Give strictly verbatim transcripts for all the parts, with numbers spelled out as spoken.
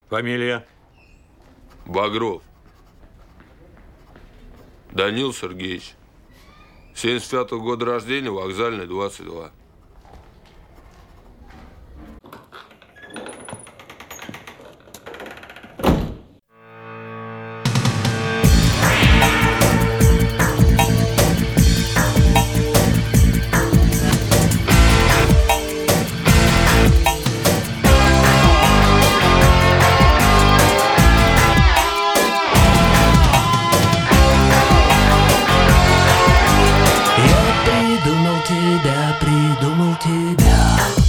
Фамилия? Багров Данил Сергеевич. семьдесят пятого года рождения, Вокзальный, двадцать два. Придумал тебя.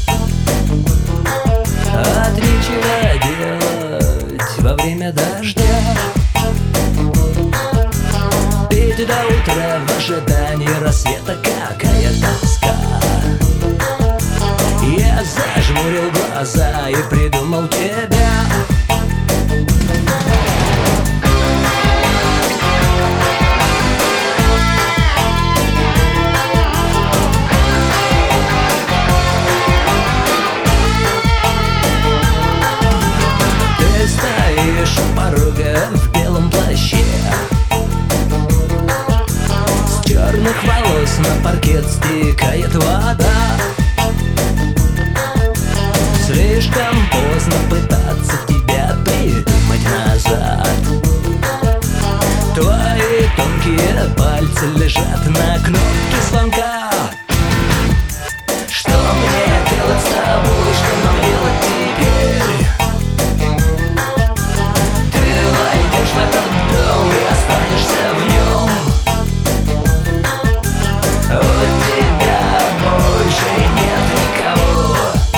От нечего делать во время дождя, петь до утра в ожидании рассвета. Какая тоска. Я зажмурил глаза и придумал тебя. Стоишь у порога в белом плаще, с черных волос на паркет стекает вода. Слишком поздно пытаться тебя придумать назад. Твои тонкие пальцы лежат на кнопке звонка. Что мне делать с тобой, что нам делать теперь? В этот дом и останешься в нем. У тебя больше нет никого,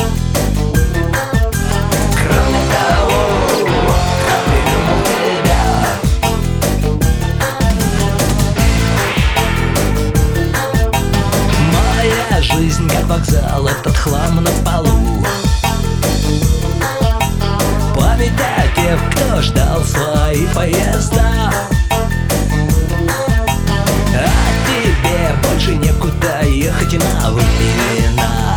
кроме того, кто придумал тебя. Моя жизнь как вокзал, этот хлам на полу. Память о тех, кто ждал свои поезда. А тебе больше некуда ехать на времена.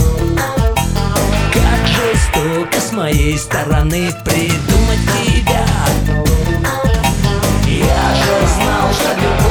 Как жестоко с моей стороны придумать тебя. Я же знал, что любовь